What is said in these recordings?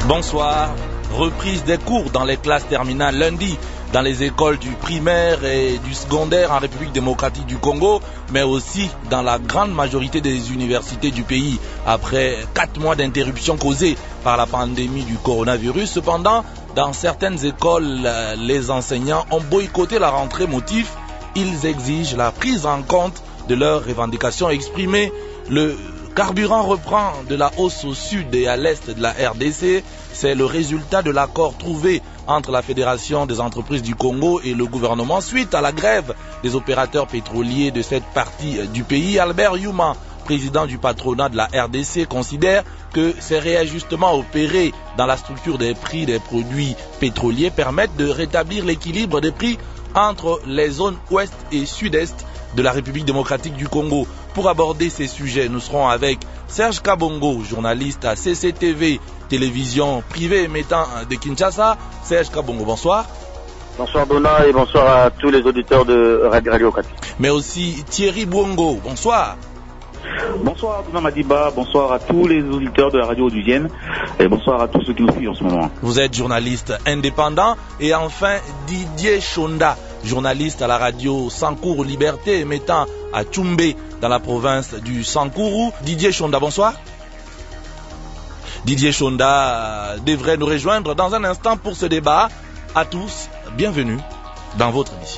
Bonsoir. Reprise des cours dans les classes terminales lundi dans les écoles du primaire et du secondaire en République démocratique du Congo, mais aussi dans la grande majorité des universités du pays après 4 mois d'interruption causée par la pandémie du coronavirus. Cependant, dans certaines écoles, les enseignants ont boycotté la rentrée motif. Ils exigent la prise en compte de leurs revendications exprimées. Le carburant reprend de la hausse au sud et à l'est de la RDC. C'est le résultat de l'accord trouvé entre la Fédération des entreprises du Congo et le gouvernement suite à la grève des opérateurs pétroliers de cette partie du pays. Albert Youma, président du patronat de la RDC, considère que ces réajustements opérés dans la structure des prix des produits pétroliers permettent de rétablir l'équilibre des prix entre les zones ouest et sud-est de la République démocratique du Congo. Pour aborder ces sujets, nous serons avec Serge Kabongo, journaliste à CCTV, télévision privée émettant de Kinshasa. Serge Kabongo, bonsoir. Bonsoir Donna et bonsoir à tous les auditeurs de Radio Okapi. Mais aussi Thierry Bouongo, bonsoir. Bonsoir Donna Madiba, bonsoir à tous les auditeurs de la radio odusienne et bonsoir à tous ceux qui nous suivent en ce moment. Vous êtes journaliste indépendant. Et enfin Didier Chonda, journaliste à la radio Sankourou Liberté émettant à Tchoumbé dans la province du Sankourou. Didier Chonda, bonsoir. Didier Chonda devrait nous rejoindre dans un instant pour ce débat. À tous, bienvenue dans votre émission.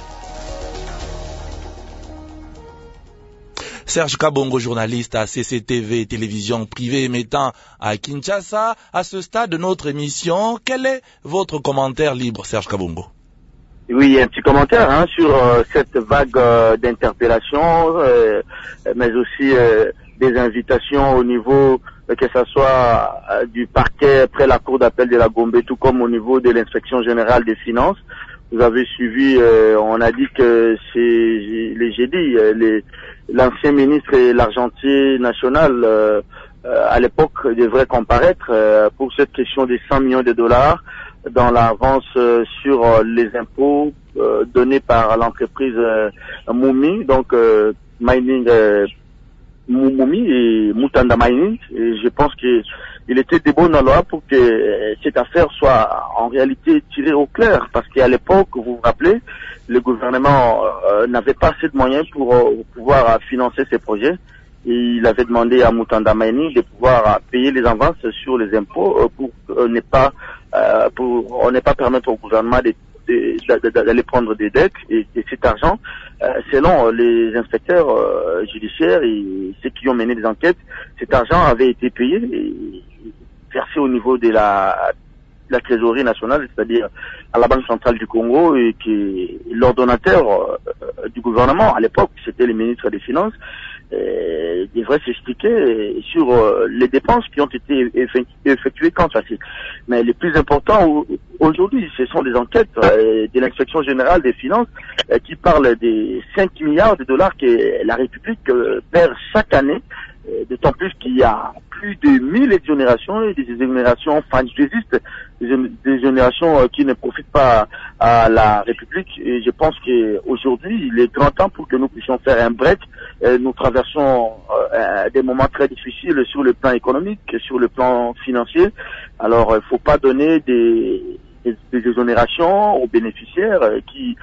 Serge Kabongo, journaliste à CCTV, télévision privée émettant à Kinshasa. À ce stade de notre émission, quel est votre commentaire libre, Serge Kabongo? Oui, un petit commentaire sur cette vague d'interpellations, mais aussi des invitations au niveau, que ce soit du parquet après la cour d'appel de la Gombe, tout comme au niveau de l'inspection générale des finances. Vous avez suivi, on a dit que j'ai dit, l'ancien ministre et l'argentier national à l'époque devraient comparaître pour cette question des 100 millions de dollars dans l'avance sur les impôts donnés par l'entreprise Moumi, donc Mining Moumi et Mutanda Mining. Et je pense qu'il était de bonne loi pour que cette affaire soit en réalité tirée au clair, parce qu'à l'époque, vous vous rappelez, le gouvernement n'avait pas assez de moyens pour pouvoir financer ces projets. Et il avait demandé à Mutanda Mining de pouvoir payer les avances sur les impôts pour ne pas permettre au gouvernement d'aller prendre des dettes. Et cet argent, selon les inspecteurs judiciaires et ceux qui ont mené des enquêtes, cet argent avait été payé et versé au niveau de la trésorerie nationale, c'est-à-dire à la Banque centrale du Congo, et que l'ordonnateur du gouvernement à l'époque, c'était le ministre des Finances, devrait s'expliquer sur les dépenses qui ont été effectuées quand ça s'est. Mais le plus important aujourd'hui, ce sont les enquêtes de l'inspection générale des finances qui parlent des 5 milliards de dollars que la République perd chaque année, d'autant plus qu'il y a plus de 1000 exonérations et des exonérations fantaisistes, des exonérations qui ne profitent pas à la République. Et je pense qu'aujourd'hui, il est grand temps pour que nous puissions faire un break. Nous traversons des moments très difficiles sur le plan économique, sur le plan financier. Alors, il ne faut pas donner des exonérations aux bénéficiaires qui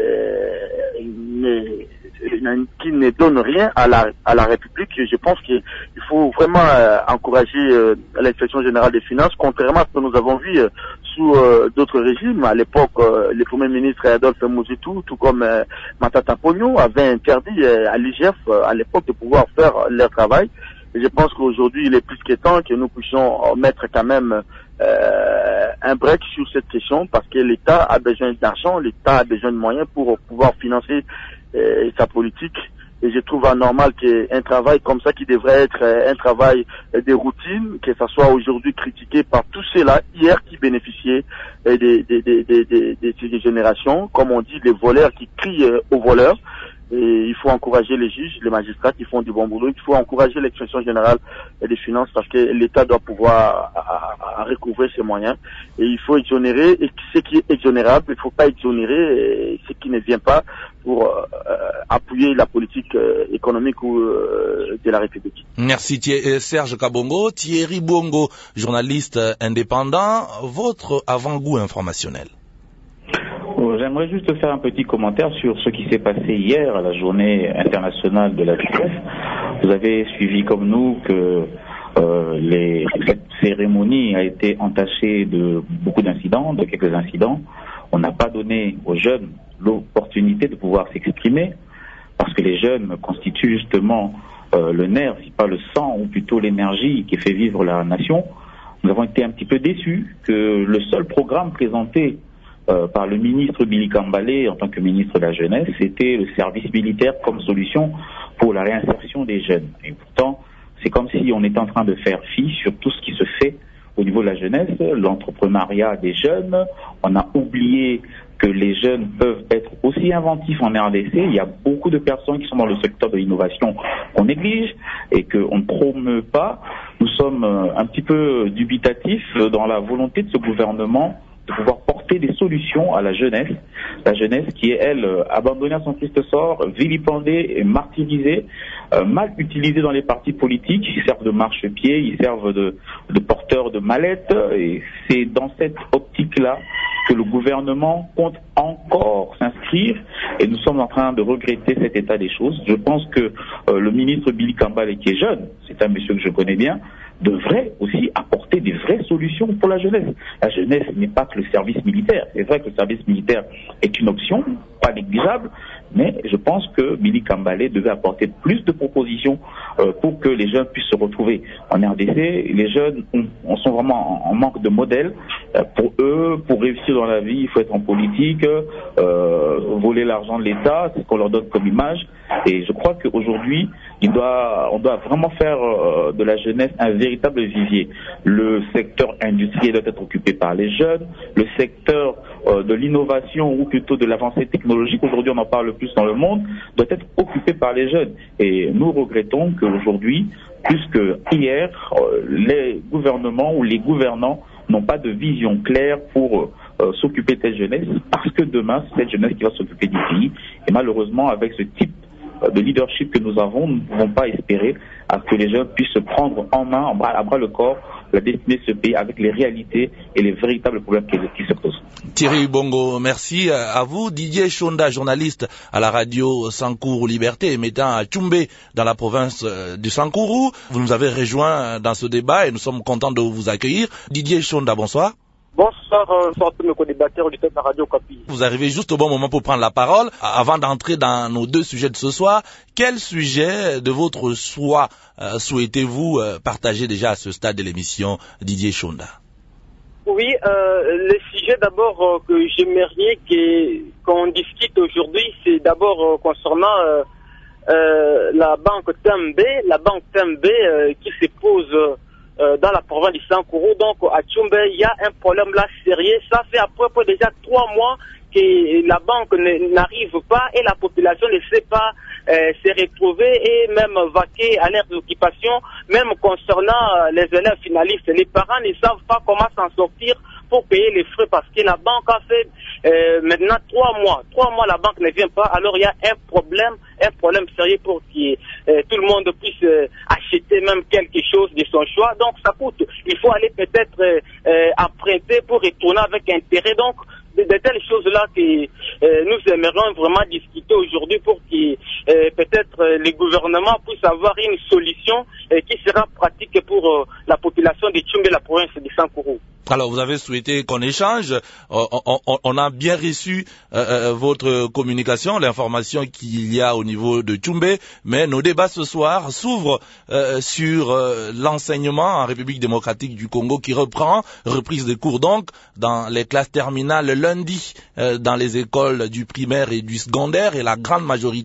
ne donnent rien à la République. Je pense qu'il faut vraiment encourager l'inspection générale des finances, contrairement à ce que nous avons vu sous d'autres régimes. À l'époque, le premier ministre Adolphe Mouzitou, tout comme Matata Pogno, avait interdit à l'IGF à l'époque de pouvoir faire leur travail. Et je pense qu'aujourd'hui, il est plus que temps que nous puissions mettre quand même un break sur cette question, parce que l'État a besoin d'argent, l'État a besoin de moyens pour pouvoir financer sa politique. Et je trouve anormal qu'un travail comme ça, qui devrait être un travail de routine, que ça soit aujourd'hui critiqué par tous ceux-là hier qui bénéficiaient des générations, comme on dit, les voleurs qui crient aux voleurs. Et il faut encourager les juges, les magistrats qui font du bon boulot. Il faut encourager l'inspection générale des finances, parce que l'État doit pouvoir recouvrer ses moyens. Et il faut exonérer ce qui est exonérable. Il ne faut pas exonérer ce qui ne vient pas pour appuyer la politique économique de la République. Merci Serge Kabongo. Thierry Bongo, journaliste indépendant, votre avant-goût informationnel. J'aimerais juste faire un petit commentaire sur ce qui s'est passé hier à la journée internationale de la jeunesse. Vous avez suivi comme nous que cette cérémonie a été entachée de beaucoup d'incidents, de quelques incidents. On n'a pas donné aux jeunes l'opportunité de pouvoir s'exprimer parce que les jeunes constituent justement le nerf, si pas le sang, ou plutôt l'énergie qui fait vivre la nation. Nous avons été un petit peu déçus que le seul programme présenté par le ministre Billy Kambalé en tant que ministre de la Jeunesse, c'était le service militaire comme solution pour la réinsertion des jeunes. Et pourtant, c'est comme si on était en train de faire fi sur tout ce qui se fait au niveau de la jeunesse, l'entrepreneuriat des jeunes. On a oublié que les jeunes peuvent être aussi inventifs en RDC. Il y a beaucoup de personnes qui sont dans le secteur de l'innovation qu'on néglige et qu'on ne promeut pas. Nous sommes un petit peu dubitatifs dans la volonté de ce gouvernement de pouvoir porter des solutions à la jeunesse qui est, elle, abandonnée à son triste sort, vilipendée et martyrisée, mal utilisée dans les partis politiques. Ils servent de marchepied, ils servent de porteurs de mallettes, et c'est dans cette optique-là que le gouvernement compte encore s'inscrire, et nous sommes en train de regretter cet état des choses. Je pense que le ministre Billy Kambalé, qui est jeune, c'est un monsieur que je connais bien, devrait aussi apporter des vraies solutions pour la jeunesse. La jeunesse n'est pas que le service militaire. C'est vrai que le service militaire est une option, pas négligeable, mais je pense que Billy Kambalé devait apporter plus de propositions pour que les jeunes puissent se retrouver. En RDC, les jeunes sont vraiment en manque de modèles. Pour eux, pour réussir dans la vie, il faut être en politique, voler l'argent de l'État, c'est ce qu'on leur donne comme image. Et je crois qu'aujourd'hui, on doit vraiment faire de la jeunesse un véritable vivier. Le secteur industriel doit être occupé par les jeunes, le secteur de l'innovation ou plutôt de l'avancée technologique, aujourd'hui on en parle plus dans le monde, doit être occupé par les jeunes. Et nous regrettons qu'aujourd'hui, plus que hier, les gouvernements ou les gouvernants n'ont pas de vision claire pour s'occuper de cette jeunesse, parce que demain, c'est cette jeunesse qui va s'occuper du pays. Et malheureusement, avec ce type de leadership que nous avons, nous ne pouvons pas espérer à ce que les jeunes puissent se prendre en main, à bras le corps, la destinée de ce pays avec les réalités et les véritables problèmes qui se posent. Thierry Bongo, merci à vous. Didier Chonda, journaliste à la radio Sankourou Liberté, émettant à Tchoumbé dans la province du Sankourou. Vous nous avez rejoint dans ce débat et nous sommes contents de vous accueillir. Didier Chonda, bonsoir. Bonsoir, tous mes co-débatteurs de la radio Kapi. Vous arrivez juste au bon moment pour prendre la parole. Avant d'entrer dans nos deux sujets de ce soir, quel sujet de votre choix souhaitez-vous partager déjà à ce stade de l'émission, Didier Chonda? Oui, le sujet d'abord que j'aimerais qu'on discute aujourd'hui, c'est d'abord concernant la banque Tembe qui se pose dans la province du Sankourou. Donc à Tchoumbé, il y a un problème là sérieux. Ça fait à peu près déjà 3 mois que la banque n'arrive pas et la population ne sait pas se retrouver et même vaquer à leurs occupations, même concernant les élèves finalistes. Les parents ne savent pas comment s'en sortir pour payer les frais parce que la banque a fait maintenant 3 mois. 3 mois la banque ne vient pas, alors il y a un problème sérieux pour que tout le monde puisse acheter même quelque chose de son choix. Donc ça coûte. Il faut aller peut-être emprunter pour retourner avec intérêt. Donc de telles choses-là que nous aimerions vraiment discuter aujourd'hui pour que peut-être les gouvernements puissent avoir une solution qui sera pratique pour la population de Tchoumbé, la province de Sankourou. Alors, vous avez souhaité qu'on échange. On a bien reçu votre communication, l'information qu'il y a au niveau de Tchoumbé, mais nos débats ce soir s'ouvrent sur l'enseignement en République démocratique du Congo qui reprise des cours donc dans les classes terminales lundi dans les écoles du primaire et du secondaire, et la grande majorité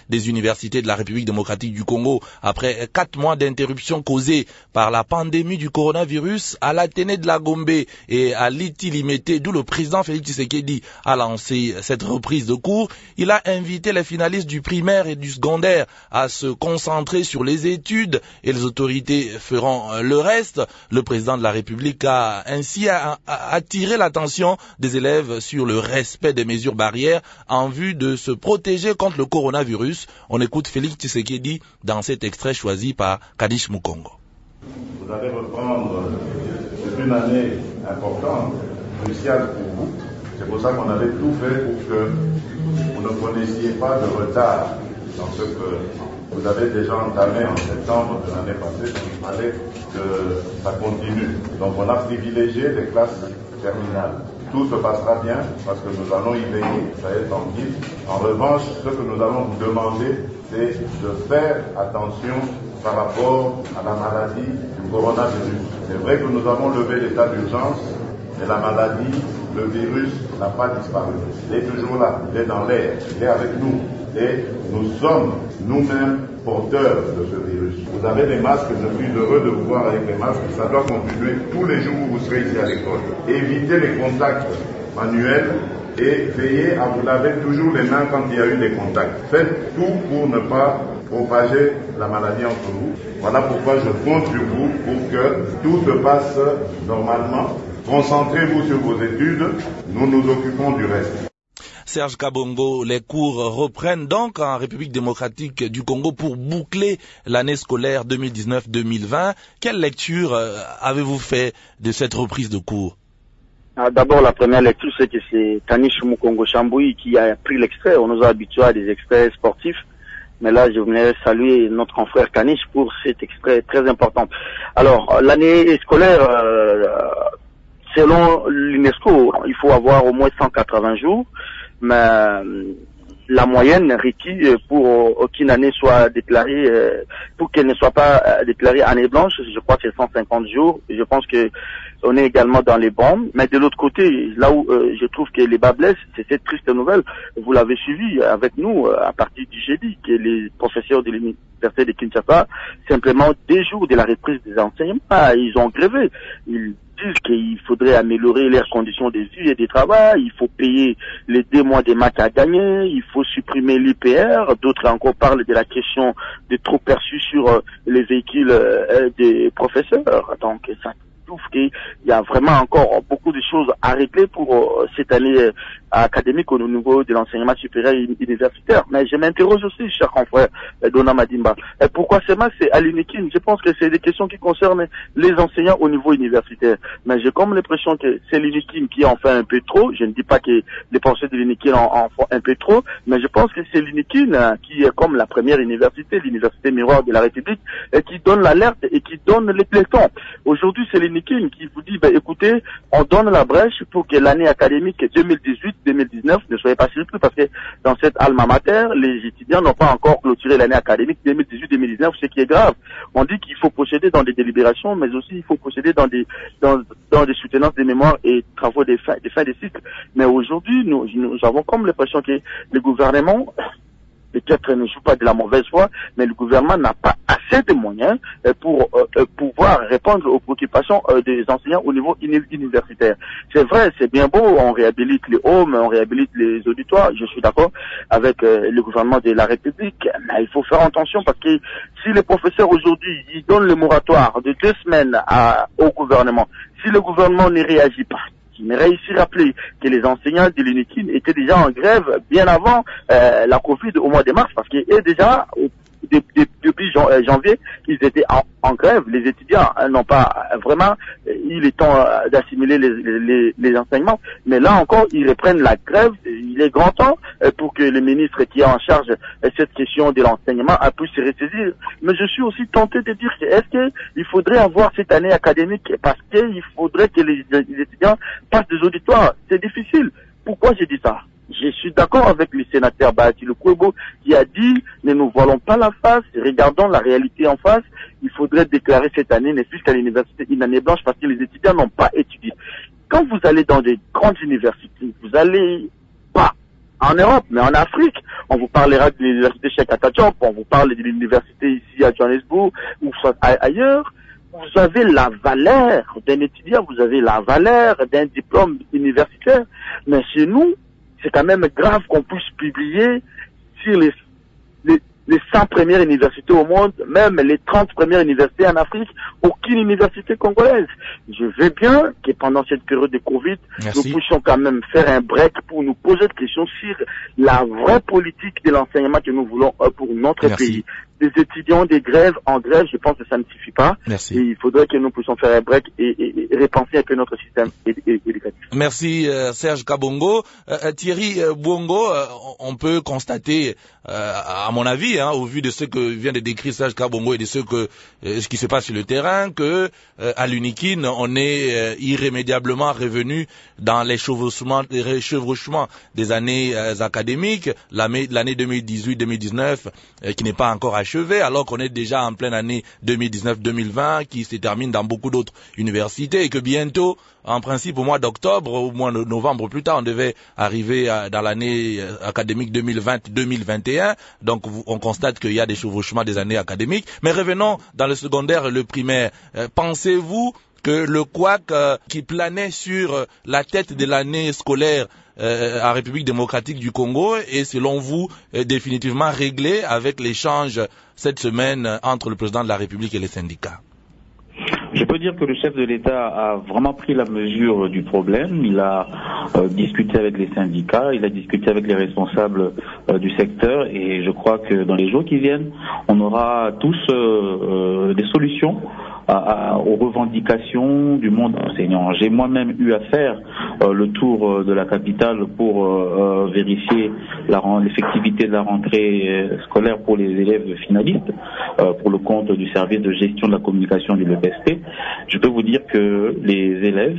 des universités de la République démocratique du Congo après 4 mois d'interruption causée par la pandémie du coronavirus à l'Athénée de la Gombe et à l'Iti-Limité, d'où le président Félix Tshisekedi a lancé cette reprise de cours. Il a invité les finalistes du primaire et du secondaire à se concentrer sur les études et les autorités feront le reste. Le président de la République a ainsi attiré l'attention des élèves sur le respect des mesures barrières en vue de se protéger contre le coronavirus. On écoute Félix Tshisekedi dans cet extrait choisi par Kanish Mukongo. Vous allez reprendre, c'est une année importante, cruciale pour vous. C'est pour ça qu'on avait tout fait pour que vous ne connaissiez pas de retard dans ce que vous avez déjà entamé en septembre de l'année passée. Donc il fallait que ça continue. Donc on a privilégié les classes terminales. Tout se passera bien parce que nous allons y veiller, soyez tranquille. En revanche, ce que nous allons vous demander, c'est de faire attention par rapport à la maladie du coronavirus. C'est vrai que nous avons levé l'état d'urgence, mais la maladie, le virus n'a pas disparu. Il est toujours là, il est dans l'air, il est avec nous. Et nous sommes nous-mêmes porteurs de ce virus. Vous avez des masques, je suis heureux de vous voir avec les masques. Ça doit continuer tous les jours où vous serez ici à l'école. Évitez les contacts manuels et veillez à vous laver toujours les mains quand il y a eu des contacts. Faites tout pour ne pas propager la maladie entre vous. Voilà pourquoi je compte sur vous pour que tout se passe normalement. Concentrez-vous sur vos études, nous nous occupons du reste. Serge Kabongo, les cours reprennent donc en République démocratique du Congo pour boucler l'année scolaire 2019-2020. Quelle lecture avez-vous fait de cette reprise de cours? D'abord, la première lecture, c'est que c'est Kanish Mukongo Chamboui qui a pris l'extrait. On nous a habitués à des extraits sportifs. Mais là, je voulais saluer notre confrère Kanish pour cet extrait très important. Alors, l'année scolaire, selon l'UNESCO, il faut avoir au moins 180 jours. Mais la moyenne requise pour qu'une année soit déclarée, pour qu'elle ne soit pas déclarée année blanche, je crois que c'est 150 jours. Je pense que on est également dans les bons. Mais de l'autre côté, là où je trouve que les bas blessent, c'est cette triste nouvelle. Vous l'avez suivi avec nous à partir du jeudi, que les professeurs de l'université de Kinshasa, simplement 2 jours de la reprise des enseignements, ils ont grévé. Ils disent qu'il faudrait améliorer leurs conditions de vie et de travail, il faut payer les 2 mois des matchs à gagner, il faut supprimer l'IPR, d'autres encore parlent de la question des trop perçus sur les véhicules des professeurs. Donc ça trouve qu'il y a vraiment encore beaucoup de choses à régler pour cette année académique au niveau de l'enseignement supérieur et universitaire. Mais je m'interroge aussi, cher confrère Dona Madimba, pourquoi ces masques c'est à l'UNIKIN? Je pense que c'est des questions qui concernent les enseignants au niveau universitaire. Mais j'ai comme l'impression que c'est l'UNIKIN qui en fait un peu trop. Je ne dis pas que les penseurs de l'UNIKIN en font un peu trop, mais je pense que c'est l'UNIKIN qui est comme la première université, l'université miroir de la République, qui donne l'alerte et qui donne les plétons. Aujourd'hui, c'est l'UNIKIN qui vous dit, écoutez, on donne la brèche pour que l'année académique 2018-2019 ne soit pas surpris parce que dans cette alma mater, les étudiants n'ont pas encore clôturé l'année académique 2018-2019, ce qui est grave. On dit qu'il faut procéder dans des délibérations, mais aussi il faut procéder dans des soutenances des mémoires et travaux des fins de cycle. Mais aujourd'hui, nous avons comme l'impression que le gouvernement, peut-être ne joue pas de la mauvaise foi, mais le gouvernement n'a pas assez de moyens pour pouvoir répondre aux préoccupations des enseignants au niveau universitaire. C'est vrai, c'est bien beau, on réhabilite les homes, on réhabilite les auditoires, je suis d'accord avec le gouvernement de la République, mais il faut faire attention parce que si les professeurs aujourd'hui, ils donnent le moratoire de 2 semaines au gouvernement, si le gouvernement ne réagit pas, j'aimerais ici rappeler que les enseignants de l'UNIKIN étaient déjà en grève bien avant la Covid au mois de mars, parce qu'ils déjà, depuis janvier, ils étaient en grève. Les étudiants n'ont pas vraiment, il est temps d'assimiler les enseignements, mais là encore, ils reprennent la grève. Il est grand temps pour que le ministre qui est en charge de cette question de l'enseignement puisse se ressaisir. Mais je suis aussi tenté de dire que est-ce qu'il faudrait avoir cette année académique parce qu'il faudrait que les étudiants passent des auditoires. C'est difficile. Pourquoi j'ai dit ça? Je suis d'accord avec le sénateur Bahati Lukwebo qui a dit ne nous voilons pas la face, regardons la réalité en face. Il faudrait déclarer cette année, ne fût-ce qu'à l'université, une année blanche parce que les étudiants n'ont pas étudié. Quand vous allez dans des grandes universités, vous allez pas en Europe, mais en Afrique. On vous parlera de l'université Cheikh Anta Diop, on vous parle de l'université ici à Johannesburg, ou soit ailleurs. Vous avez la valeur d'un étudiant, vous avez la valeur d'un diplôme universitaire, mais chez nous, c'est quand même grave qu'on puisse publier sur les 100 premières universités au monde, même les 30 premières universités en Afrique, aucune université congolaise. Je veux bien que pendant cette période de Covid, nous puissions quand même faire un break pour nous poser des questions sur la vraie politique de l'enseignement que nous voulons pour notre pays. Des étudiants, des grèves en grève, je pense que ça ne suffit pas. Merci. Et il faudrait que nous puissions faire un break et repenser un peu notre système éducatif. Merci Serge Kabongo. Thierry Bouongo, on peut constater, à mon avis, au vu de ce que vient de décrire Serge Kabongo et de ce qui se passe sur le terrain, que à l'UNIKIN, on est irrémédiablement revenu dans les chevauchements des années académiques, l'année 2018-2019 qui n'est pas encore achevée, alors qu'on est déjà en pleine année 2019-2020 qui se termine dans beaucoup d'autres universités et que bientôt, en principe au mois d'octobre, au mois de novembre plus tard, on devait arriver dans l'année académique 2020-2021. Donc on constate qu'il y a des chevauchements des années académiques. Mais revenons dans le secondaire et le primaire. Pensez-vous que le couac qui planait sur la tête de l'année scolaire en République démocratique du Congo est, selon vous, définitivement réglé avec l'échange cette semaine entre le président de la République et les syndicats? Je peux dire que le chef de l'État a vraiment pris la mesure du problème. Il a discuté avec les syndicats, il a discuté avec les responsables du secteur et je crois que dans les jours qui viennent, on aura tous des solutions aux revendications du monde enseignant. J'ai moi-même eu à faire le tour de la capitale pour vérifier l'effectivité de la rentrée scolaire pour les élèves finalistes pour le compte du service de gestion de la communication du LEPSP. Je peux vous dire que les élèves,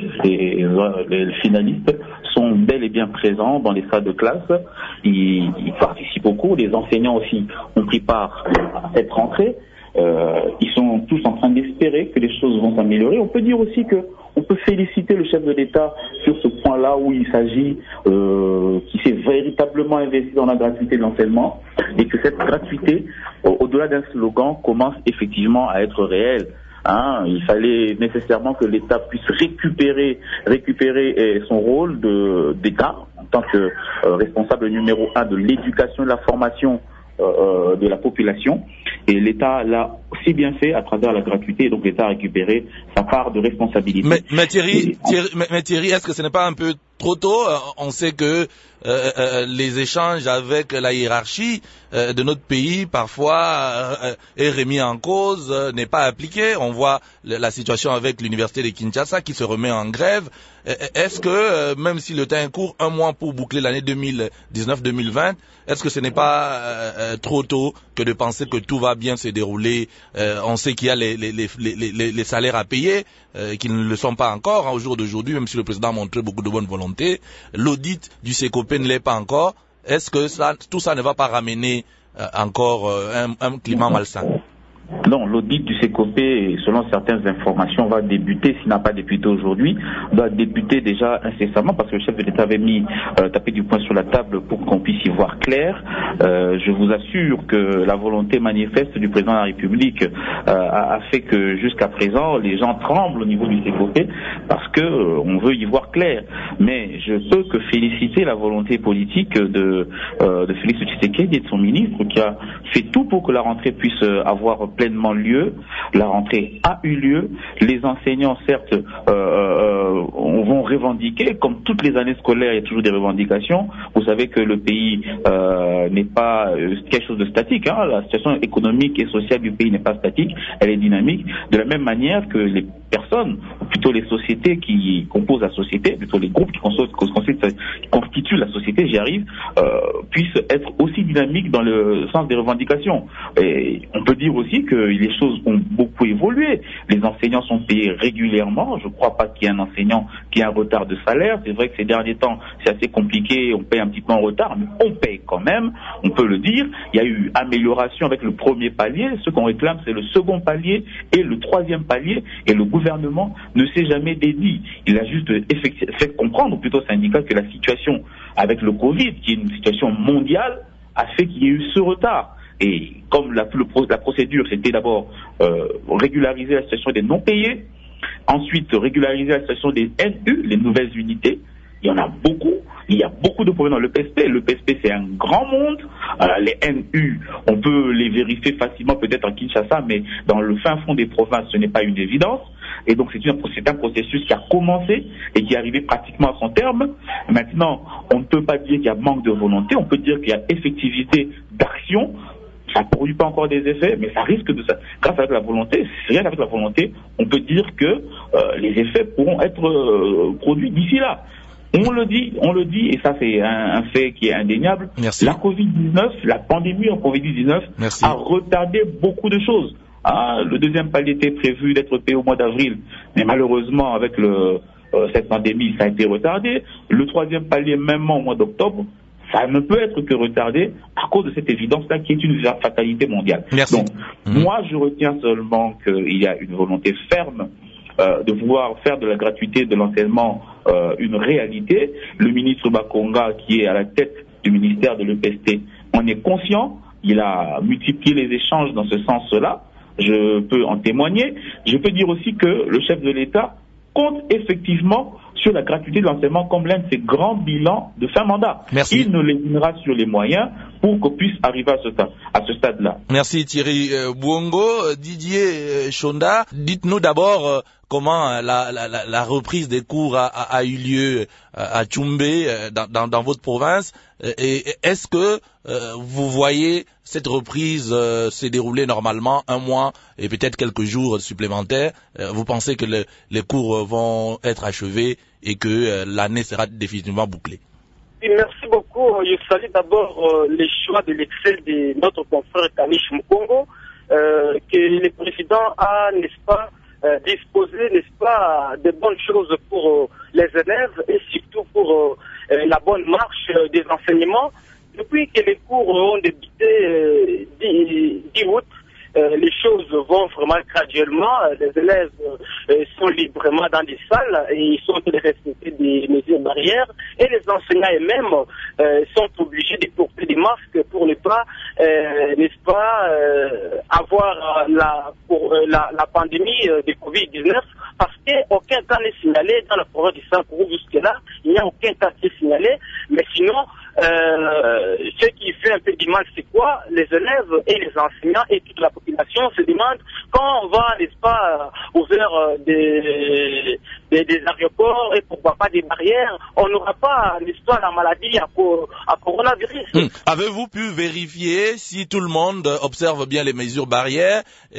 les finalistes sont bel et bien présents dans les salles de classe. Ils participent au cours. Les enseignants aussi ont pris part à cette rentrée. Ils sont tous en train d'espérer que les choses vont s'améliorer. On peut dire aussi que on peut féliciter le chef de l'État sur ce point-là où il s'agit qui s'est véritablement investi dans la gratuité de l'enseignement et que cette gratuité, au-delà d'un slogan, commence effectivement à être réelle. Il fallait nécessairement que l'État puisse récupérer son rôle d'État en tant que responsable numéro 1 de l'éducation et de la formation de la population, et l'État l'a aussi bien fait à travers la gratuité, et donc l'État a récupéré sa part de responsabilité. Mais Thierry, est-ce que ce n'est pas un peu trop tôt? On sait que les échanges avec la hiérarchie de notre pays parfois est remis en cause, n'est pas appliqué. On voit la situation avec l'université de Kinshasa qui se remet en grève. Est-ce que même si le temps est court, un mois pour boucler l'année 2019-2020, est-ce que ce n'est pas trop tôt que de penser que tout va bien se dérouler? On sait qu'il y a les salaires à payer qui ne le sont pas encore au jour d'aujourd'hui, même si le président a montré beaucoup de bonne volonté. L'audit du CECOPE ne l'est pas encore. Est-ce que tout ça ne va pas ramener encore un climat malsain? Non, l'audit du CECOPE, selon certaines informations, va débuter, s'il n'a pas débuté aujourd'hui, doit débuter déjà incessamment parce que le chef de l'État avait tapé du poing sur la table pour qu'on puisse y voir clair. Je vous assure que la volonté manifeste du président de la République a fait que jusqu'à présent, les gens tremblent au niveau du CECOPE parce que on veut y voir clair. Mais je peux que féliciter la volonté politique de Félix Tshisekedi et de son ministre qui a fait tout pour que la rentrée puisse avoir pleinement lieu. La rentrée a eu lieu. Les enseignants, certes, vont revendiquer. Comme toutes les années scolaires, il y a toujours des revendications. Vous savez que le pays n'est pas quelque chose de statique. La situation économique et sociale du pays n'est pas statique. Elle est dynamique. De la même manière que les personnes, ou plutôt les sociétés qui composent la société, plutôt les groupes qui constituent la société, j'y arrive, puissent être aussi dynamiques dans le sens des revendications. Et on peut dire aussi que les choses ont beaucoup évolué. Les enseignants sont payés régulièrement. Je ne crois pas qu'il y ait un enseignant qui a un retard de salaire. C'est vrai que ces derniers temps, c'est assez compliqué. On paye un petit peu en retard, mais on paye quand même. On peut le dire. Il y a eu amélioration avec le premier palier. Ce qu'on réclame, c'est le second palier et le troisième palier. Et le gouvernement ne ne s'est jamais dédié. Il a juste fait comprendre, plutôt syndicat, que la situation avec le Covid, qui est une situation mondiale, a fait qu'il y ait eu ce retard. Et comme la procédure, c'était d'abord régulariser la situation des non-payés, ensuite régulariser la situation des NU, les nouvelles unités. Il y en a beaucoup. Il y a beaucoup de problèmes dans le PSP. Le PSP, c'est un grand monde. Les NU, on peut les vérifier facilement peut-être en Kinshasa, mais dans le fin fond des provinces, ce n'est pas une évidence. Et donc, c'est un processus qui a commencé et qui est arrivé pratiquement à son terme. Maintenant, on ne peut pas dire qu'il y a manque de volonté. On peut dire qu'il y a effectivité d'action. Ça ne produit pas encore des effets, mais ça risque de ça. Grâce à la volonté, rien avec la volonté, on peut dire que les effets pourront être produits d'ici là. On le dit, et ça c'est un fait qui est indéniable. Merci. La Covid-19, la pandémie en Covid-19 a retardé beaucoup de choses. Le deuxième palier était prévu d'être payé au mois d'avril, mais malheureusement avec cette pandémie, ça a été retardé. Le troisième palier, même au mois d'octobre, ça ne peut être que retardé à cause de cette évidence-là qui est une fatalité mondiale. Merci. Donc, moi je retiens seulement qu'il y a une volonté ferme de vouloir faire de la gratuité de l'enseignement une réalité. Le ministre Bakonga, qui est à la tête du ministère de l'EPST, en est conscient. Il a multiplié les échanges dans ce sens-là. Je peux en témoigner. Je peux dire aussi que le chef de l'État compte effectivement sur la gratuité de l'enseignement comme l'un de ses grands bilans de fin mandat. Merci. Il ne lésinera sur les moyens pour qu'on puisse arriver à ce stade-là. Merci Thierry Bouongo. Didier Chonda, dites-nous d'abord comment la reprise des cours a eu lieu à Tchoumbe, dans votre province, et est-ce que vous voyez cette reprise se dérouler normalement, un mois et peut-être quelques jours supplémentaires? Vous pensez que les cours vont être achevés et que l'année sera définitivement bouclée? Merci beaucoup. Je salue d'abord les choix de l'excel de notre confrère Kanish Mukongo, que le président a, n'est-ce pas, disposé, n'est-ce pas, de bonnes choses pour les élèves et surtout pour la bonne marche des enseignements. Depuis que les cours ont débuté 10 août, les choses vont vraiment graduellement. Les élèves sont librement dans des salles et ils sont de respecter des mesures barrières. Et les enseignants eux-mêmes sont obligés de porter des masques pour ne pas, n'est-ce pas, avoir la pandémie de Covid-19. Parce qu'aucun cas n'est signalé dans la province du Saint-Kourou jusque-là. Il n'y a aucun cas qui est signalé. Mais sinon, ce qui fait un peu du mal, c'est quoi? Les élèves et les enseignants et toute la population se demandent quand on va, n'est-ce pas, ouvrir des aéroports et pourquoi pas des barrières, on n'aura pas, n'est-ce pas, la maladie à coronavirus. Avez-vous pu vérifier si tout le monde observe bien les mesures barrières,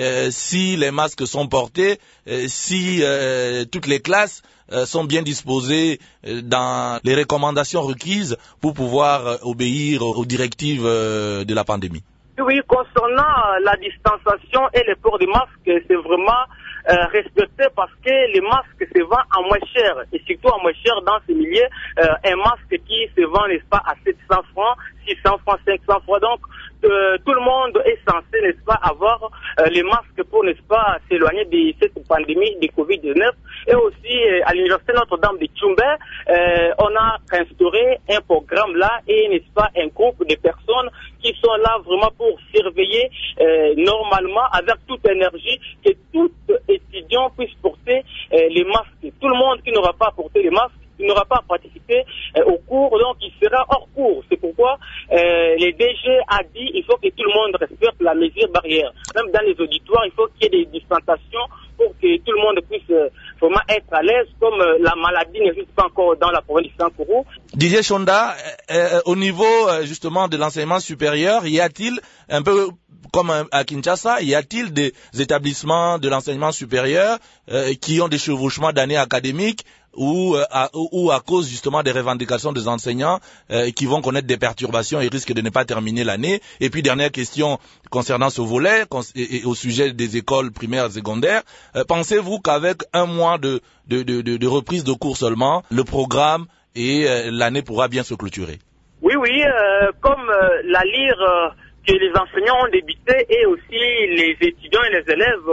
si les masques sont portés, si toutes les classes sont bien disposées dans les recommandations requises pour pouvoir obéir aux directives de la pandémie? Oui, concernant la distanciation et le port des masques, c'est vraiment respecté parce que les masques se vendent à moins cher et surtout à moins cher dans ces milieux. Un masque qui se vend, n'est-ce pas, à 700 francs, 600 francs, 500 francs. Donc, tout le monde est censé, n'est-ce pas, avoir les masques pour, n'est-ce pas, s'éloigner de cette pandémie de Covid-19. Et aussi, à l'université Notre-Dame de Tchoumbe, on a instauré un programme là et, n'est-ce pas, un groupe de personnes qui sont là vraiment pour surveiller normalement, avec toute énergie, que tout étudiant puisse porter les masques. Tout le monde qui n'aura pas porté les masques, il n'aura pas participé au cours, donc il sera hors cours. C'est pourquoi les DG a dit il faut que tout le monde respecte la mesure barrière. Même dans les auditoires, il faut qu'il y ait des distanciations pour que tout le monde puisse vraiment être à l'aise, comme la maladie n'existe pas encore dans la province du Saint-Kourou. Didier Chonda, au niveau justement de l'enseignement supérieur, y a-t-il un peu comme à Kinshasa, y a-t-il des établissements de l'enseignement supérieur qui ont des chevauchements d'années académiques ou à cause justement des revendications des enseignants qui vont connaître des perturbations et risquent de ne pas terminer l'année? Et puis dernière question concernant ce volet et au sujet des écoles primaires et secondaires, pensez-vous qu'avec un mois de reprise de cours seulement, le programme et l'année pourra bien se clôturer? Oui, comme la lire que les enseignants ont débuté et aussi les étudiants et les élèves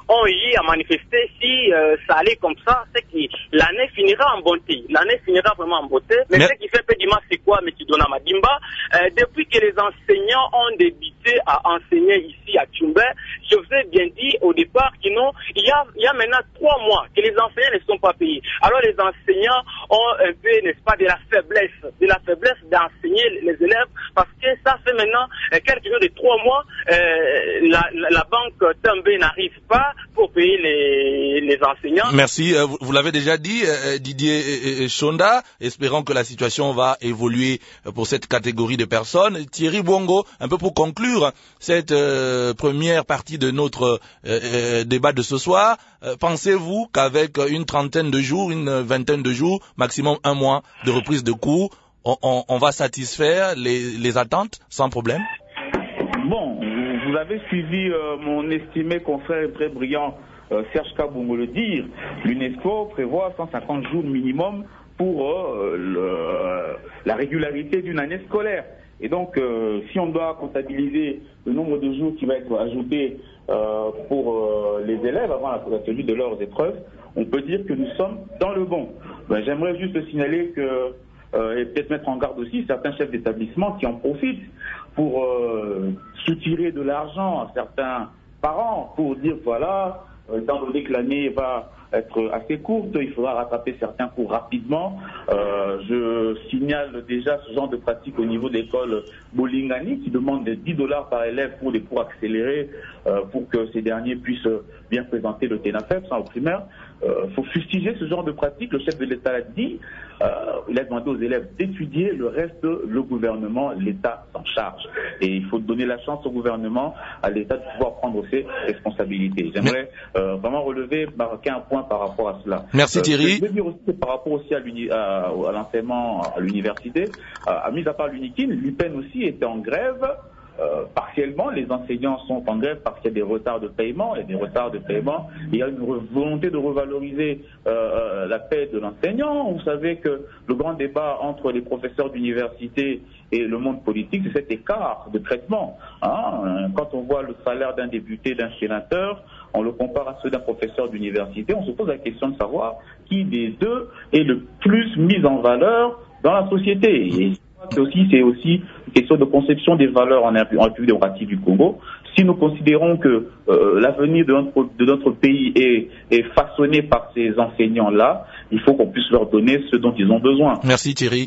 ont eu à manifester, si ça allait comme ça, c'est que l'année finira en bonté. L'année finira vraiment en beauté. Mais ce qui fait un peu du mal, c'est quoi, M. Dona Madimba? Depuis que les enseignants ont débuté à enseigner ici à Tchoumbé, je vous ai bien dit au départ qu'il y a maintenant 3 mois que les enseignants ne sont pas payés. Alors les enseignants ont un peu, n'est-ce pas, de la faiblesse d'enseigner les élèves, parce que ça fait maintenant quelques jours de 3 mois, la banque També n'arrive pas pour payer les enseignants. Merci. Vous l'avez déjà dit, Didier Chonda, espérons que la situation va évoluer pour cette catégorie de personnes. Thierry Bongo, un peu pour conclure cette première partie de notre débat de ce soir, pensez-vous qu'avec une trentaine de jours, une vingtaine de jours, maximum 1 mois de reprise de cours, on va satisfaire les attentes sans problème? Bon, vous avez suivi mon estimé confrère très brillant Serge Kabongo le dire. L'UNESCO prévoit 150 jours minimum pour la régularité d'une année scolaire. Et donc, si on doit comptabiliser le nombre de jours qui va être ajouté pour les élèves avant la tenue de leurs épreuves, on peut dire que nous sommes dans le bon. J'aimerais juste signaler que, et peut-être mettre en garde aussi certains chefs d'établissement qui en profitent pour soutirer de l'argent à certains parents pour dire voilà, étant donné que l'année va être assez courte, il faudra rattraper certains cours rapidement. Je signale déjà ce genre de pratique au niveau de l'école Bolingani qui demande des $10 par élève pour des cours accélérés pour que ces derniers puissent bien présenter le TENAFEP, au primaire. Il faut fustiger ce genre de pratique. Le chef de l'État l'a dit. Il a demandé aux élèves d'étudier. Le reste, le gouvernement, l'État s'en charge. Et il faut donner la chance au gouvernement, à l'État de pouvoir prendre ses responsabilités. J'aimerais vraiment relever, marquer un point par rapport à cela. Merci Thierry. Je veux dire aussi par rapport aussi à l'enseignement à l'université, mis à part l'UNIKIN, l'UPEN aussi était en grève. Partiellement, les enseignants sont en grève parce qu'il y a des retards de paiement. Il y a une volonté de revaloriser la paie de l'enseignant. Vous savez que le grand débat entre les professeurs d'université et le monde politique, c'est cet écart de traitement. Quand on voit le salaire d'un député, d'un sénateur, on le compare à ceux d'un professeur d'université, on se pose la question de savoir qui des deux est le plus mis en valeur dans la société. Et c'est aussi une question de conception des valeurs en République démocratique du Congo. Si nous considérons que l'avenir de notre pays est façonné par ces enseignants-là, il faut qu'on puisse leur donner ce dont ils ont besoin. Merci Thierry.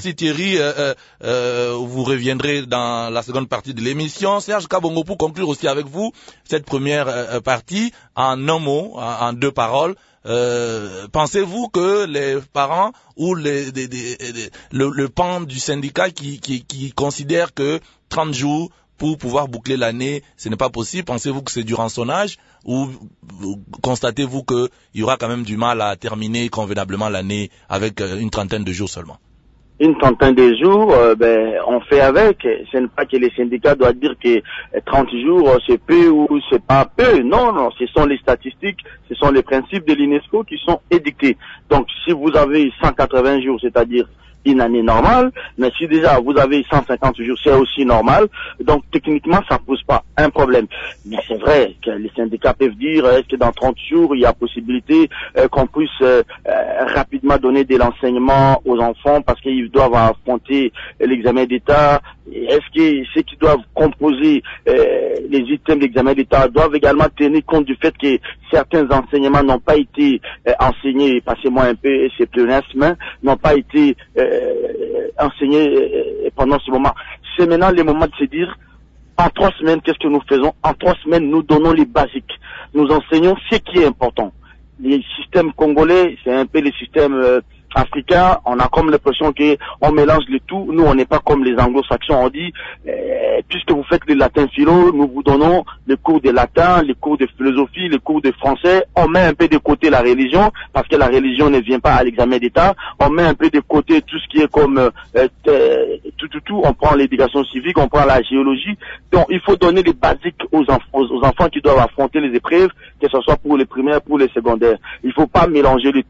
Vous reviendrez dans la seconde partie de l'émission. Serge Kabongo, pour conclure aussi avec vous cette première partie, en un mot, en 2 paroles, pensez-vous que les parents ou le pan du syndicat qui considère que 30 jours pour pouvoir boucler l'année, ce n'est pas possible, pensez-vous que c'est du rançonnage ou constatez-vous qu'il y aura quand même du mal à terminer convenablement l'année avec une trentaine de jours seulement? Une trentaine de jours, on fait avec. Ce n'est pas que les syndicats doivent dire que 30 jours c'est peu ou c'est pas peu. Non, ce sont les statistiques, ce sont les principes de l'UNESCO qui sont édictés. Donc si vous avez 180 jours, c'est-à-dire une année normale, mais si déjà vous avez 150 jours, c'est aussi normal. Donc techniquement, ça pose pas un problème. Mais c'est vrai que les syndicats peuvent dire est-ce que dans 30 jours, il y a possibilité qu'on puisse rapidement donner de l'enseignement aux enfants parce qu'ils doivent affronter l'examen d'État. Est-ce que ceux qui doivent composer les items d'examen d'État doivent également tenir compte du fait que certains enseignements n'ont pas été enseignés, passez-moi un peu ces pléonasmes, n'ont pas été enseignés pendant ce moment. C'est maintenant le moment de se dire en 3 semaines, qu'est-ce que nous faisons? En 3 semaines, nous donnons les basiques. Nous enseignons ce qui est important. Les systèmes congolais, c'est un peu les systèmes africains, on a comme l'impression qu'on mélange le tout. Nous, on n'est pas comme les anglo-saxons. On dit, puisque vous faites le latin philo, nous vous donnons les cours de latin, les cours de philosophie, les cours de français. On met un peu de côté la religion, parce que la religion ne vient pas à l'examen d'État. On met un peu de côté tout ce qui est comme tout. On prend l'éducation civique, on prend la géologie. Donc, il faut donner les basiques aux enfants qui doivent affronter les épreuves, que ce soit pour les primaires, pour les secondaires. Il ne faut pas mélanger le tout.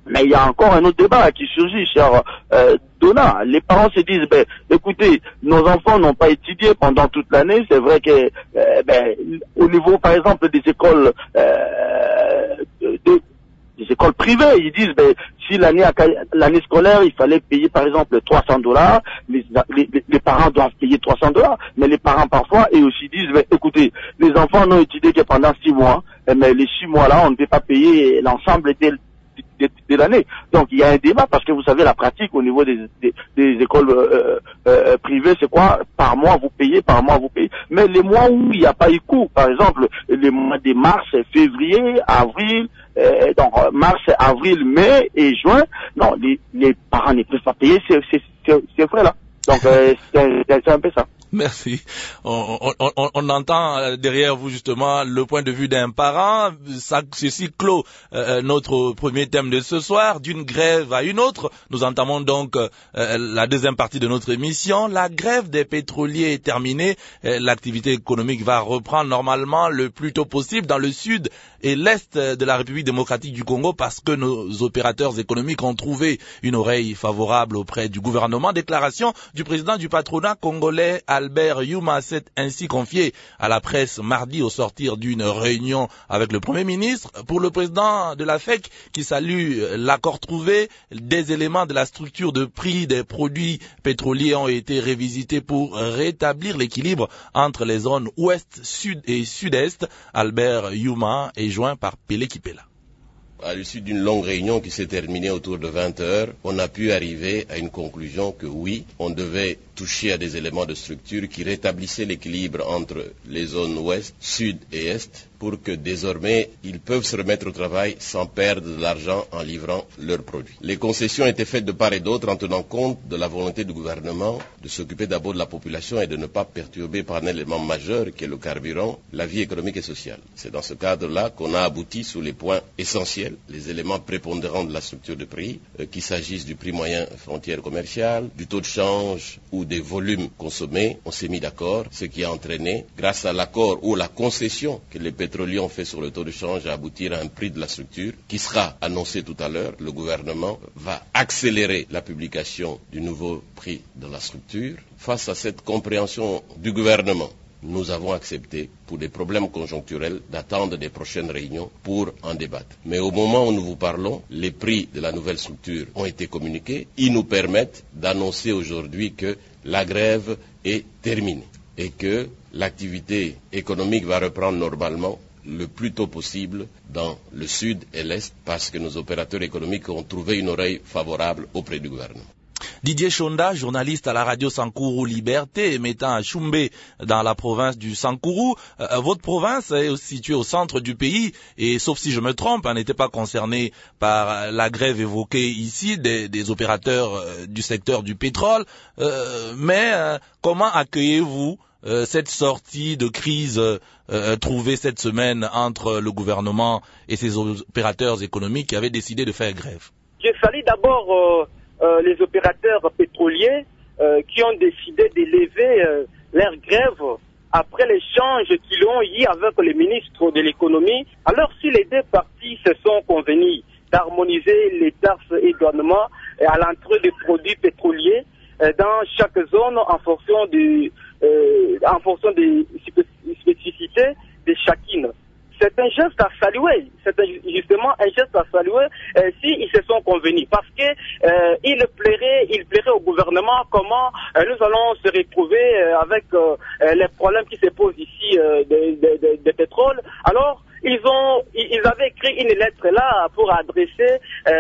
Mais il y a encore un autre débat qui surgit, cher Donna. Les parents se disent, écoutez, nos enfants n'ont pas étudié pendant toute l'année. C'est vrai que, au niveau, par exemple, des écoles, des écoles privées, ils disent, si l'année scolaire, il fallait payer, par exemple, $300, les parents doivent payer $300. Mais les parents, parfois, et aussi disent, écoutez, les enfants n'ont étudié que pendant 6 mois. Mais les 6 mois-là, on ne peut pas payer l'ensemble de l'année. Donc il y a un débat parce que vous savez la pratique au niveau des écoles privées, c'est quoi? Par mois vous payez. Mais les mois où il n'y a pas eu cours, par exemple les mois de mars, février, avril, donc mars, avril, mai et juin, non, les parents ne peuvent pas payer ces frais-là. Donc c'est un peu ça. Merci. On entend derrière vous justement le point de vue d'un parent. Ceci clôt notre premier thème de ce soir, d'une grève à une autre. Nous entamons donc la deuxième partie de notre émission. La grève des pétroliers est terminée. L'activité économique va reprendre normalement le plus tôt possible dans le sud et l'est de la République démocratique du Congo parce que nos opérateurs économiques ont trouvé une oreille favorable auprès du gouvernement. Déclaration du président du patronat congolais Albert Yuma s'est ainsi confié à la presse mardi au sortir d'une réunion avec le Premier ministre. Pour le président de la FEC qui salue l'accord trouvé, des éléments de la structure de prix des produits pétroliers ont été révisités pour rétablir l'équilibre entre les zones ouest, sud et sud-est. Albert Yuma est joint par Pelé Kipela. À l'issue d'une longue réunion qui s'est terminée autour de 20 heures, on a pu arriver à une conclusion que oui, on devait toucher à des éléments de structure qui rétablissaient l'équilibre entre les zones ouest, sud et est, pour que désormais ils peuvent se remettre au travail sans perdre de l'argent en livrant leurs produits. Les concessions étaient faites de part et d'autre en tenant compte de la volonté du gouvernement de s'occuper d'abord de la population et de ne pas perturber par un élément majeur qui est le carburant, la vie économique et sociale. C'est dans ce cadre-là qu'on a abouti sur les points essentiels, les éléments prépondérants de la structure de prix, qu'il s'agisse du prix moyen frontière commerciale, du taux de change ou des volumes consommés. On s'est mis d'accord, ce qui a entraîné, grâce à l'accord ou la concession que les pétroliers ont fait sur le taux de change, à aboutir à un prix de la structure qui sera annoncé tout à l'heure. Le gouvernement va accélérer la publication du nouveau prix de la structure. Face à cette compréhension du gouvernement, nous avons accepté, pour des problèmes conjoncturels, d'attendre des prochaines réunions pour en débattre. Mais au moment où nous vous parlons, les prix de la nouvelle structure ont été communiqués. Ils nous permettent d'annoncer aujourd'hui que la grève est terminée et que l'activité économique va reprendre normalement le plus tôt possible dans le sud et l'est parce que nos opérateurs économiques ont trouvé une oreille favorable auprès du gouvernement. Didier Chonda, journaliste à la radio Sankourou Liberté, émettant à Chumbe dans la province du Sankourou. Votre province est située au centre du pays et, sauf si je me trompe, n'était pas concernée par la grève évoquée ici des opérateurs du secteur du pétrole. Mais comment accueillez-vous cette sortie de crise trouvée cette semaine entre le gouvernement et ses opérateurs économiques qui avaient décidé de faire grève? Je salue d'abord les opérateurs pétroliers qui ont décidé d'élever leur grève après l'échange qu'ils ont eu avec le ministre de l'économie. Alors si les deux parties se sont convenues d'harmoniser les taxes et douanements à l'entrée des produits pétroliers dans chaque zone en fonction des spécificités de chacune. C'est un geste à saluer, c'est justement un geste à saluer s'ils se sont convenus, parce que il plairait au gouvernement comment nous allons se retrouver avec les problèmes qui se posent ici de pétrole. Alors ils avaient écrit une lettre là pour adresser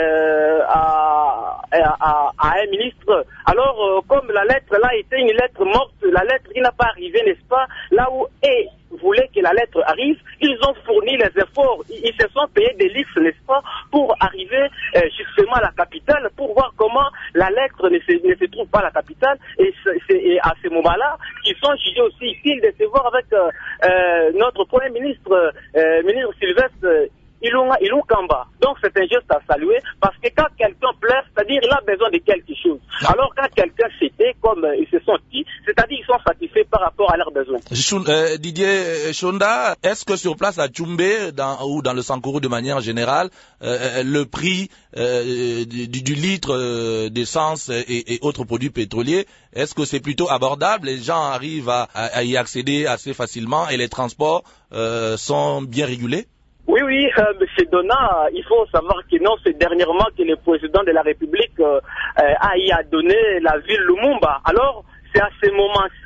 à un ministre. Alors comme la lettre là était une lettre morte, la lettre il n'a pas arrivé, n'est-ce pas, là où voulait que la lettre arrive, ils ont fourni les efforts, ils se sont payés des listes, n'est-ce pas, pour arriver justement à la capitale, pour voir comment la lettre ne se trouve pas à la capitale, et c'est à ce moment-là qu'ils sont jugés aussi utiles de se voir avec notre Premier ministre, ministre Sylvestre Kamba. Donc c'est un geste à saluer parce que quand quelqu'un pleure, c'est-à-dire il a besoin de quelque chose. Alors quand quelqu'un s'était comme ils se sont dit, c'est-à-dire ils sont satisfaits par rapport à leurs besoins. Didier Chonda, est-ce que sur place à Tchumbe ou dans le Sankuru de manière générale, le prix du litre d'essence et autres produits pétroliers, est-ce que c'est plutôt abordable? Les gens arrivent à y accéder assez facilement et les transports sont bien régulés? Oui, M. Donat, il faut savoir que non, c'est dernièrement que le président de la République a donné la ville Lumumba. Alors, c'est à ce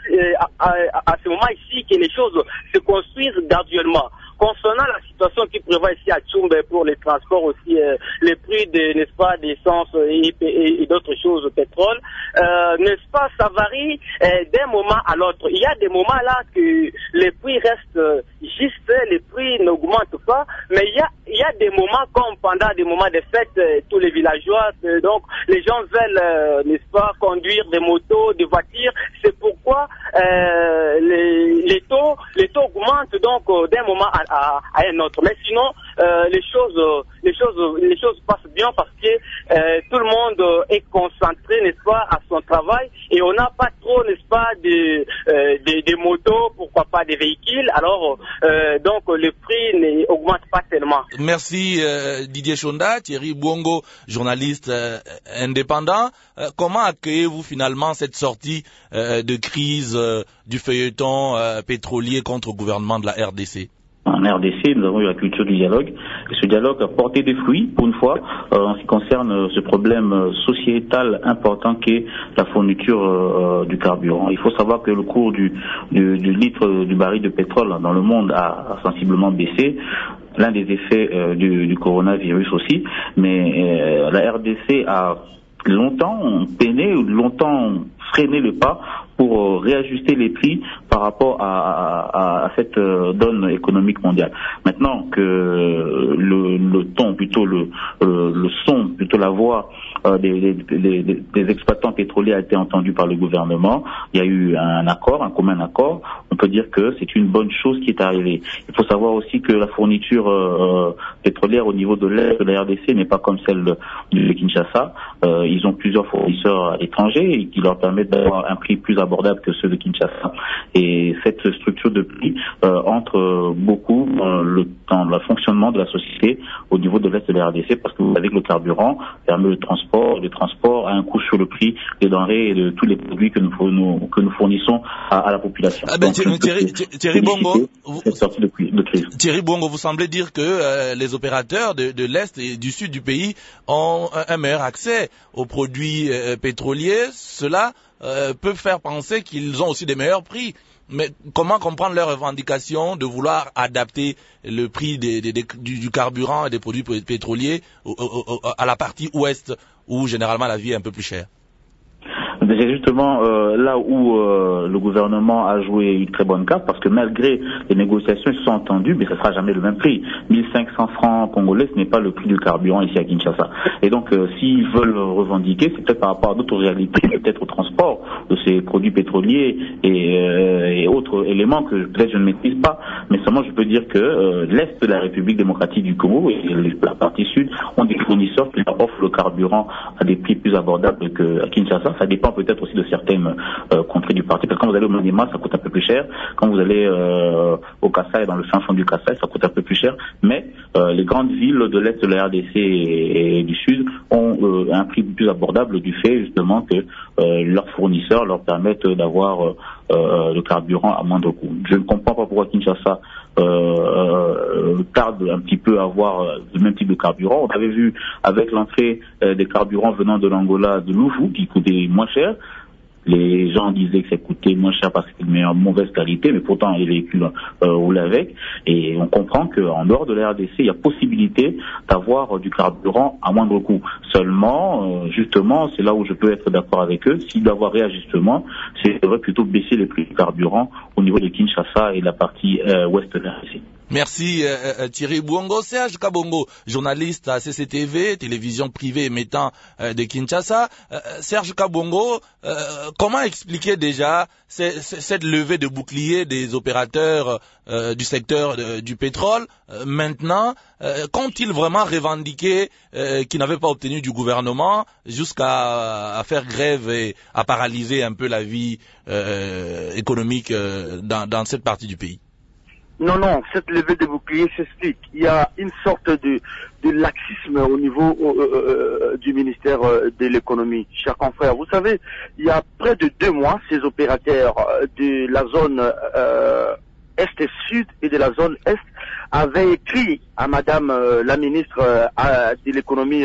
moment ici que les choses se construisent graduellement. Concernant la situation qui prévoit ici à Tchumbe pour les transports aussi, les prix n'est-ce pas, d'essence et d'autres choses, pétrole, n'est-ce pas, ça varie d'un moment à l'autre. Il y a des moments là que les prix restent justes, les prix n'augmentent pas, mais il y a des moments comme pendant des moments de fête, tous les villageois, donc les gens veulent, n'est-ce pas, conduire des motos, des voitures. C'est pourquoi les taux augmentent donc d'un moment à un autre. Mais sinon, les choses passent bien parce que tout le monde est concentré, n'est-ce pas, à son travail et on n'a pas trop, n'est-ce pas, des motos, pourquoi pas des véhicules. Alors, donc le prix n'augmente pas tellement. Merci Didier Chonda, Thierry Bouongo, journaliste indépendant. Comment accueillez-vous finalement cette sortie de crise du feuilleton pétrolier contre le gouvernement de la RDC? En RDC, nous avons eu la culture du dialogue. Et ce dialogue a porté des fruits, pour une fois, en ce qui concerne ce problème sociétal important qu'est la fourniture du carburant. Il faut savoir que le cours du litre du baril de pétrole dans le monde a sensiblement baissé. L'un des effets du coronavirus aussi. Mais la RDC a longtemps peiné, longtemps freiné le pas pour réajuster les prix par rapport à cette donne économique mondiale. Maintenant que le ton, plutôt le son, plutôt la voix des exploitants pétroliers a été entendu par le gouvernement, il y a eu un commun accord, on peut dire que c'est une bonne chose qui est arrivée. Il faut savoir aussi que la fourniture pétrolière au niveau de l'Est de la RDC n'est pas comme celle de Kinshasa. Ils ont plusieurs fournisseurs à l'étranger qui leur permettent d'avoir un prix plus abordable que ceux de Kinshasa. Et cette structure de prix entre beaucoup dans le fonctionnement de la société au niveau de l'Est de la RDC, parce que vous savez que le carburant permet le transport a un coût sur le prix des denrées et de tous les produits que nous fournissons à la population. Thierry Bouongo, cette sortie de crise. Thierry Bouongo, vous semblez dire que les opérateurs de l'Est et du Sud du pays ont un meilleur accès aux produits pétroliers. Cela peut faire penser qu'ils ont aussi des meilleurs prix. Mais comment comprendre leur revendication de vouloir adapter le prix du carburant et des produits pétroliers à la partie ouest où généralement la vie est un peu plus chère? C'est justement là où le gouvernement a joué une très bonne carte, parce que malgré les négociations, ils se sont entendus, mais ce ne sera jamais le même prix. 1500 francs congolais, ce n'est pas le prix du carburant ici à Kinshasa. Et donc, s'ils veulent revendiquer, c'est peut-être par rapport à d'autres réalités, peut-être au transport de ces produits pétroliers et autres éléments que peut-être je ne maîtrise pas. Mais seulement, je peux dire que l'Est de la République démocratique du Congo et la partie Sud ont des fournisseurs qui leur offrent le carburant à des prix plus abordables qu'à Kinshasa. Ça dépend peut-être aussi de certaines contrées du parti. Parce que quand vous allez au Maniema, ça coûte un peu plus cher. Quand vous allez au Kassai, dans le fin fond du Kassai, ça coûte un peu plus cher. Mais les grandes villes de l'Est de la RDC et du Sud ont un prix plus abordable du fait justement que leurs fournisseurs leur permettent d'avoir le carburant à moindre coût. Je ne comprends pas pourquoi Kinshasa tarde un petit peu à avoir le même type de carburant. On avait vu avec l'entrée des carburants venant de l'Angola, de Louvu, qui coûtait moins cher. Les gens disaient que ça coûtait moins cher parce que c'était en mauvaise qualité, mais pourtant les véhicules roulaient avec. Et on comprend qu'en dehors de la RDC, il y a possibilité d'avoir du carburant à moindre coût. Seulement, justement, c'est là où je peux être d'accord avec eux. S'il doit y avoir réajustement, c'est devrait plutôt baisser les prix du carburant au niveau de Kinshasa et de la partie ouest de la RDC. Merci Thierry Bouongo. Serge Kabongo, journaliste à CCTV, télévision privée émettant de Kinshasa. Serge Kabongo, comment expliquer déjà cette levée de bouclier des opérateurs du secteur du pétrole? Maintenant, qu'ont-ils vraiment revendiqué qu'ils n'avaient pas obtenu du gouvernement jusqu'à faire grève et à paralyser un peu la vie économique dans cette partie du pays? Non, cette levée de bouclier s'explique. Il y a une sorte de laxisme au niveau du ministère de l'économie. Chers confrères, vous savez, il y a près de 2 mois, ces opérateurs de la zone Est et Sud et de la zone Est avaient écrit à Madame la ministre de l'économie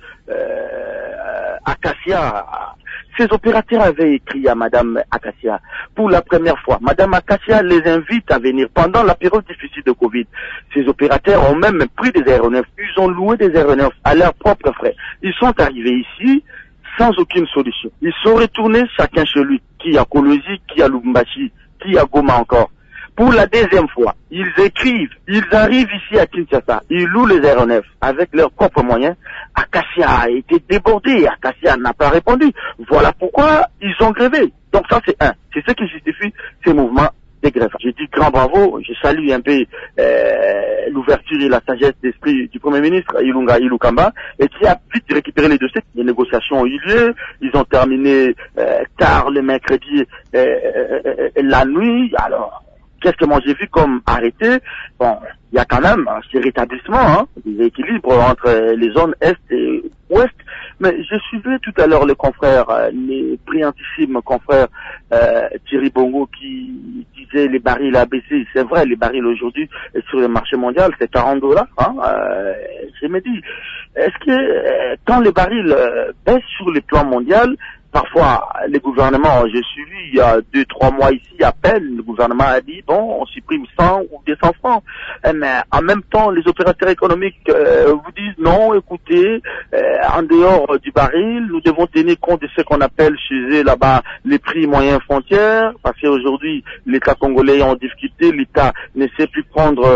Acacia. Ces opérateurs avaient écrit à Madame Acacia pour la première fois. Madame Acacia les invite à venir pendant la période difficile de Covid. Ces opérateurs ont même pris des aéronefs. Ils ont loué des aéronefs à leurs propres frais. Ils sont arrivés ici sans aucune solution. Ils sont retournés chacun chez lui. Qui à Kolwezi, qui à Lubumbashi, qui à Goma encore. Pour la 2e fois, ils écrivent, ils arrivent ici à Kinshasa, ils louent les aéronefs avec leurs propres moyens. Acacia a été débordé, Acacia n'a pas répondu. Voilà pourquoi ils ont grévé. Donc ça c'est c'est ce qui justifie ces mouvements de grève. Je dis grand bravo, je salue un peu l'ouverture et la sagesse d'esprit du Premier ministre Ilunga Ilukamba, et qui a vite récupéré les dossiers. Les négociations ont eu lieu, ils ont terminé tard le mercredi la nuit. Alors, qu'est-ce que moi j'ai vu comme arrêté? Bon, il y a quand même ce rétablissement, des équilibres entre les zones Est et Ouest. Mais je suivais tout à l'heure les confrères, les brillantissimes confrères Thierry Bongo qui disait les barils a baissé. C'est vrai, les barils aujourd'hui sur le marché mondial c'est $40. Je me dis, est-ce que quand les barils baissent sur le plan mondial, parfois, les gouvernements, j'ai suivi il y a 2-3 mois ici à peine, le gouvernement a dit, bon, on supprime 100 ou 200 francs. Mais en même temps, les opérateurs économiques vous disent, non, écoutez, en dehors du baril, nous devons tenir compte de ce qu'on appelle chez eux là-bas les prix moyens frontières, parce qu'aujourd'hui, l'État congolais est en difficulté, l'État ne sait plus prendre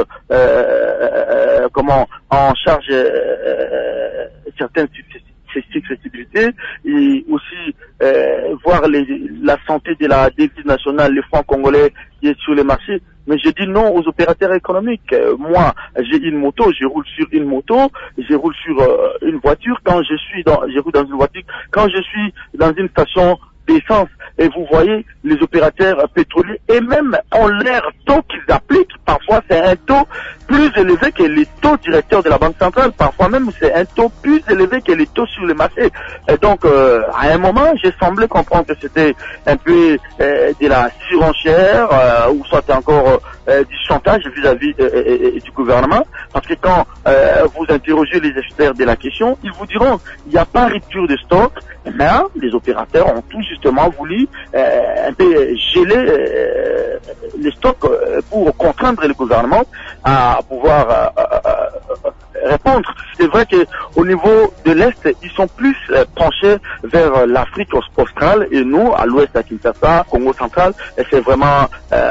en charge certaines accessibilité, et aussi voir la santé de la devise nationale, les francs congolais qui est sur le marché. Mais je dis non aux opérateurs économiques. Moi, j'ai une moto, je roule sur une moto, je roule sur une voiture. Je roule dans une voiture. Quand je suis dans une station d'essence, et vous voyez les opérateurs pétroliers, et même en l'air taux qu'ils appliquent, parfois c'est un taux plus élevé que les taux directeurs de la Banque centrale, parfois même c'est un taux plus élevé que les taux sur le marché. Et donc, à un moment, j'ai semblé comprendre que c'était un peu de la surenchère, ou soit encore du chantage vis-à-vis du gouvernement, parce que quand vous interrogez les experts de la question, ils vous diront il n'y a pas rupture de stock, mais les opérateurs ont tout justement voulu un peu geler les stocks pour contraindre le gouvernement à pouvoir répondre. C'est vrai qu'au niveau de l'Est, ils sont plus penchés vers l'Afrique australe, et nous, à l'Ouest, à Kinshasa, Congo central, c'est vraiment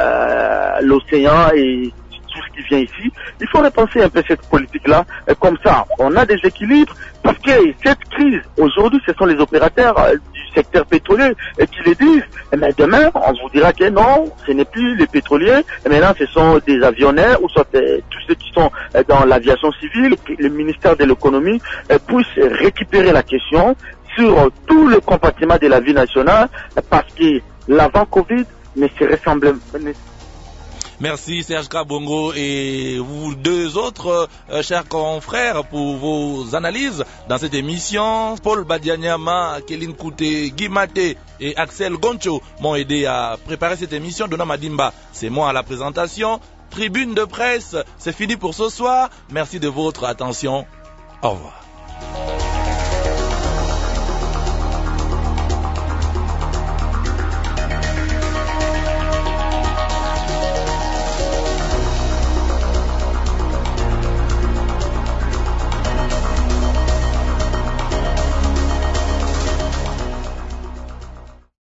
l'océan et tout ce qui vient ici. Il faut repenser un peu cette politique-là. Comme ça, on a des équilibres, parce que cette crise, aujourd'hui, ce sont les opérateurs du secteur pétrolier qui les disent. Mais demain, on vous dira que non, ce n'est plus les pétroliers, mais maintenant, ce sont des avionneurs, ou soit tous ceux qui sont dans l'aviation civile. Le ministère de l'économie puisse récupérer la question sur tout le compartiment de la vie nationale, parce que l'avant-Covid ne se ressemble pas. Merci Serge Kabongo et vous deux autres, chers confrères, pour vos analyses dans cette émission. Paul Badianyama, Kéline Kouté, Guy Maté et Axel Goncho m'ont aidé à préparer cette émission. Dona Madimba, c'est moi à la présentation. Tribune de presse, c'est fini pour ce soir. Merci de votre attention. Au revoir.